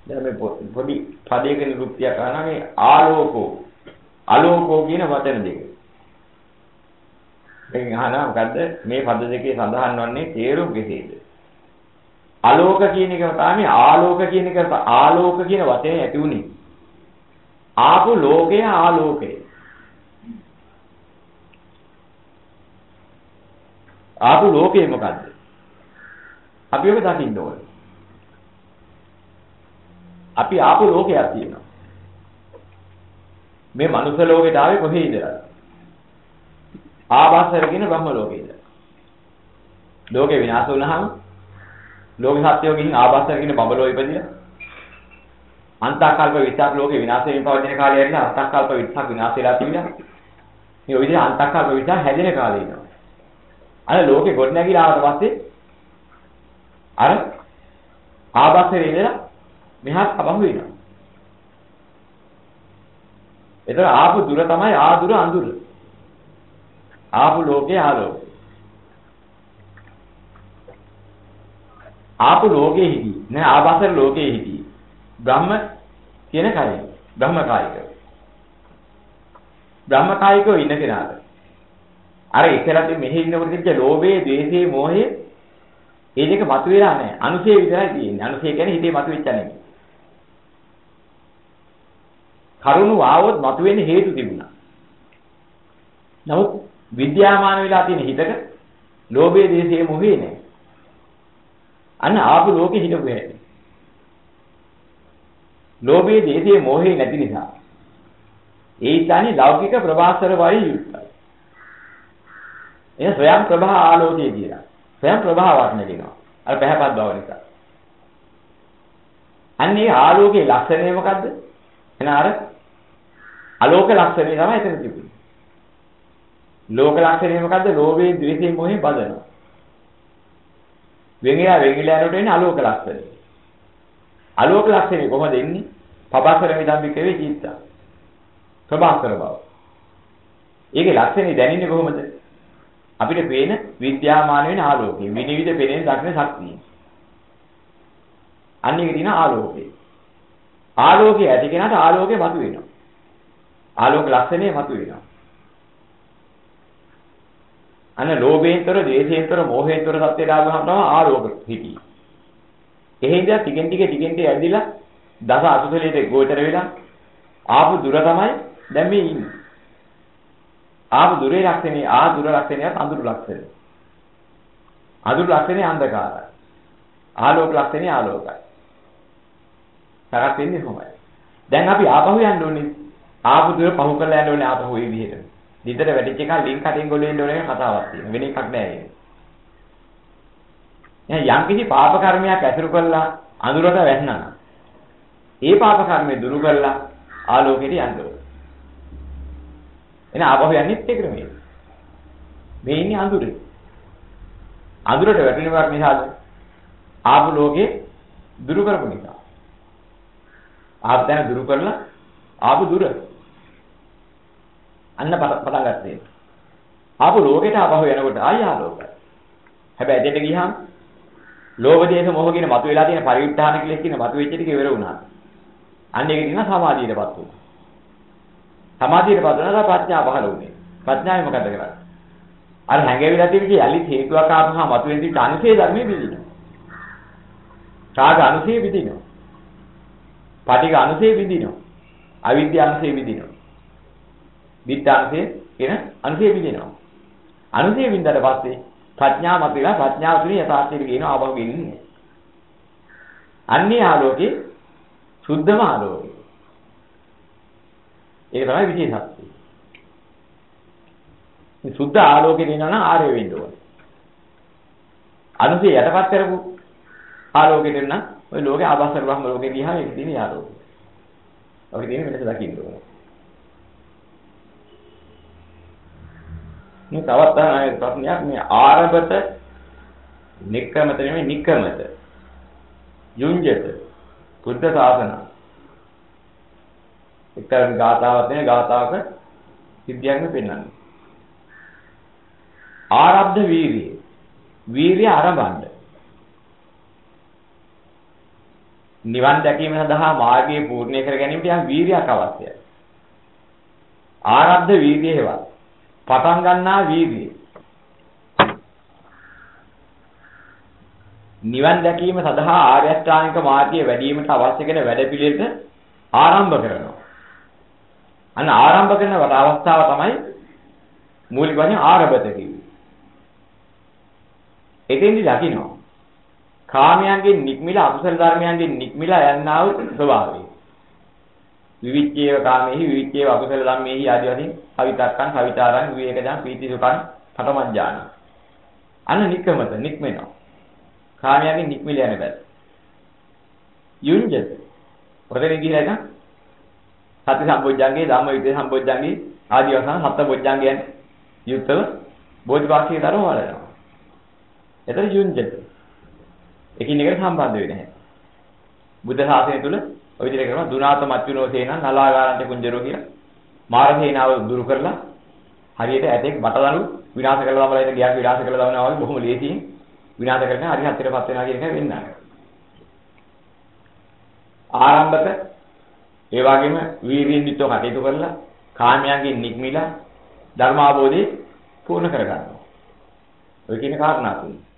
දැන් මේ පොඩි පදයක නිරුක්තිය කරනවා මේ ආලෝකෝ අලෝකෝ කියන වචන දෙක. දැන් අහනවා මොකද්ද මේ පද දෙකේ සඳහන් වන්නේ තේරුම් කෙසේද? අලෝක කියන එක තමයි ආලෝක කියන එක ආලෝක කියන වචනේ ඇති උනේ. ආපු ලෝකය ආලෝකය. ආපු ලෝකය මොකද්ද? අපි ඔබ දකින්න ඕනේ. අපි ආපු ලෝකයක් තියෙනවා. මේ මනුස්ස ලෝකයට ආවේ කොහේ ඉඳලාද? ආභාසර කියන බ්‍රහ්ම ලෝකේ ඉඳලා. ලෝකේ විනාශ වුණාම ලෝක සත්‍යෝ ගිහින් ආභාසර කියන බඹලෝ ඉපදිලා අන්තකල්ප විචාර ලෝකේ විනාශ වෙමින් පවතින කාලය ඇරිලා අන්තකල්ප විචාර විනාශ වෙලා තිබිලා මේ ඔය විදිහට අන්තකල්ප විචාර හැදෙන කාලේ ඉන්නවා. අර ලෝකේ ගොඩ නැගිලා ආවට පස්සේ අර ආභාසරේ ඉඳලා මෙහාට අපහු වෙනවා. ඒතර ආපු දුර තමයි ආදුර අඳුර. ආපු ලෝකේ ආලෝකය. ආපු ලෝකේ හිටි නෑ ආභාසර ලෝකේ හිටි. බ්‍රහ්ම කියන කය. බ්‍රහ්ම කායික. බ්‍රහ්ම කායිකව ඉන්න කෙනාට අර ඉතලදී මෙහි ඉන්නකොට තිබ්බ ලෝභයේ, ද්වේෂයේ, මෝහයේ ඒ දෙක මතුවලා නැහැ. අනුසය විතරයි තියෙන්නේ. අනුසය කියන්නේ හිතේ මතුවෙච්ච නෙමෙයි. කරුණු ආවොත් මතුවෙන්නේ හේතු තිබුණා. නමුත් විද්‍යාමාන වෙලා තියෙන හිතක ලෝභයේ, ද්වේෂයේ, මෝහයේ නැහැ. අන්න ආපු ලෝකෙ හිටපු හැටි. ලෝභයේ, ද්වේෂයේ, මෝහයේ නැති නිසා ඒ ඉතන්නේ ලෞකික ප්‍රභාස්වර වයි යුක්තයි. එන ස්වයං ප්‍රභා ආලෝකයේ කියලා. ස්වයං ප්‍රභාවක් නෙගෙනවා. අර පැහැපත් බව නිසා. අන්නේ ආලෝකයේ ලක්ෂණය මොකද්ද? එන අර අලෝක ලක්ෂණය තමයි එතන තිබුණේ. ලෝක ලක්ෂණය මොකද්ද? ලෝභයේ, ද්වේෂයේ, මොහේ බදනවා. වෙංගිලා යනකොට එන්නේ අලෝක ලක්ෂණය. අලෝක ලක්ෂණය කොහොමද එන්නේ? පබසර විදම්බිකේ චිත්ත. ප්‍රභාස්වර බව. ඒකේ ලක්ෂණය දැනෙන්නේ කොහොමද? අපිට පේන විද්‍යාමාන වෙන ආලෝකය. විනිවිද පේන දක්න ශක්තිය. අනික දින ආලෝකය. ආලෝකය ඇති කෙනාට ආලෝකය මතුවෙනවා. ආලෝක ලක්ෂණය මතුවෙනවා. අන්න ලෝභයෙන්තර, ද්වේෂයෙන්තර, මෝහයෙන්තර සත්‍ය දාගහම තමයි ආලෝක හිටි. එහෙන්ද ටිකෙන් ටික ඇදිලා දස අසුසලයට ගෝචර වෙලා ආපු දුර තමයි දැන් මේ ඉන්නේ. ආපු දුරේ ලක්ෂණේ දුර ලක්ෂණයත් අඳුරු ලක්ෂණය. අඳුරු ලක්ෂණේ අන්ධකාරයි. ආලෝක ලක්ෂණේ ආලෝකයි. තරක් වෙන්නේ කොහොමද? දැන් අපි ආපහු යන්න ඕනේ. ආපු දුර පහු කරලා යන්න ඕනේ ආපහු මේ විදිහට. දිතට වැඩිච්ච එක ලින්ක් කටින් ගොඩ වෙන්න ඕනේ කතාවක් තියෙනවා. වෙන එකක් නෑ ඒක. එහෙනම් යම් කිසි පාප කර්මයක් ඇසුරු කරලා අඳුරට වැටෙනවා. ඒ පාප කර්මය දුරු කරලා ආලෝකයට යන්න ඕනේ. එන ආපහු යන්නේත් ඒ ක්‍රමයේ. මේ ඉන්නේ අඳුරේ. අඳුරට වැටෙනවක් නිසාද? ආපු ලෝකේ දුරු කරපු නිසා. ආපදන දුරු කරලා ආපු දුර. අන්න පටන් ගත්තේ. ආපු ලෝකෙට ආපහු යනකොට ආය ආලෝකයි. හැබැයි එතෙට ගියහම ලෝභ දේශ මොහ කියන මතුවලා තියෙන පරිඋත්ථාන කියලා කියන මතුවෙච්ච ටික ඉවර වුණා. අන්න ඒක දින සමාධියටපත් වුණා. සමාධියටපත් වුණා ප්‍රඥාව පහළ වුණේ. ප්‍රඥාවේ මොකද කරන්නේ? අර හැඟෙවිලා තිබිච්ච යලි හේතුවක් ආපහා මතුවෙන තිබ්බ අනුසේ ධර්මයේ බිඳිනවා. රාග අනුසේ බිඳිනවා. පටිඝ අනුසේ බිඳිනවා. අවිද්‍යාව අනුසේ බිඳිනවා. විද්‍යාංශයේ කියන අනුසේ බිඳිනවා. අනුසේ බින්දට පස්සේ ප්‍රඥාව මතුවලා ප්‍රඥාව තුලින් යථාර්ථයට කියනවා ආපහු ගෙන්නේ. අන්නේ ආලෝකේ සුද්ධම ආලෝකය. ඒක තමයි විශේෂත්වය. මේ සුද්ධ ආලෝකේ දෙනවා නම් ආර්ය වෙන්න ඕනේ. අනුසේ යටපත් කරපු ආලෝකේ දෙන්න ඔය ලෝකේ ආභාසර බ්‍රහ්ම ලෝකේ ගියාම ඒක දිනේ ආලෝකය. ඔක දිනේ මෙතන දකින්න ඕනේ. මේ තවත් ආයෙත් ප්‍රශ්නයක් මේ ආරබත නික්කමත නෙමෙයි නික්කමත යුංජත බුද්ධ ශාසන එක්තරම් ගාථාවක් නේ ගාථාවක සිද්ධියක් පෙන්වන්නේ ආරබ්ධ වීර්යය වීර්යය ආරම්භන්න නිවන් දැකීම සඳහා මාර්ගය පූර්ණේ කර ගැනීමට යම් වීරියක් අවශ්‍යයි. ආරද්ධ වීර්යය හේවත්. පටන් ගන්නා වීර්යය. නිවන් දැකීම සඳහා ආර්ය අෂ්ටාංගික මාර්ගයේ වැඩිවීමට අවශ්‍ය කරන වැඩපිළිවෙලට ආරම්භ කරනවා. අන්න ආරම්භ කරන අවස්ථාව තමයි මූලික වශයෙන් ආරම්භත කිව්වේ. එතෙන්දි දකින්න කාමයන්ගෙන් නික්මිලා අකුසල ධර්මයන්ගෙන් නික්මිලා යන්නා වූ ස්වභාවය. විවිච්ඡේව කාමෙහි විවිච්ඡේව අකුසල ධම්මෙහි ආදී වශයෙන් අවිතක්කං සවිතාරං විවේකජං පීති සුඛං පඨමඥාන. අන්න නික්කමත නික්මෙනවා. කාමයන්ගෙන් නික්මිලා යන බෑ. යුඤ්ජත. ඔතන ගිහිලා ඉතින් සති සම්බොජ්ජංගේ ධම්ම විදේ සම්බොජ්ජංගේ ආදී වශයෙන් හත බොජ්ජංගයන් යුක්තව බෝධිපාක්ෂික ධර්ම වලනවා. එතන යුඤ්ජත. එකින් එකට සම්බන්ධ වෙන්නේ නැහැ. බුද්ධ ශාසනය තුල ඔය විදිහට කරනවා දුනාත මච්චුනෝ සේනං නලාගාරන්ත කුංජරෝ කියලා මාර සේනාව දුරු කරලා හරියට ඇතෙක් බටදණු විනාශ කරලා දාලා ඉතින් ගියක් විනාශ කරලා දානවා වගේ බොහොම ලේසියෙන් විනාශ කරගෙන හරි හතරපත් වෙනවා කියන එක වෙන්නේ නැහැ. ආරම්භක ඒ වගේම වීරියෙන් යුක්තව කටයුතු කරලා කාමයන්ගෙන් නික්මිලා ධර්මාභෝධය පූර්ණ කරගන්නවා. ඔය කියන කාරණා තුන.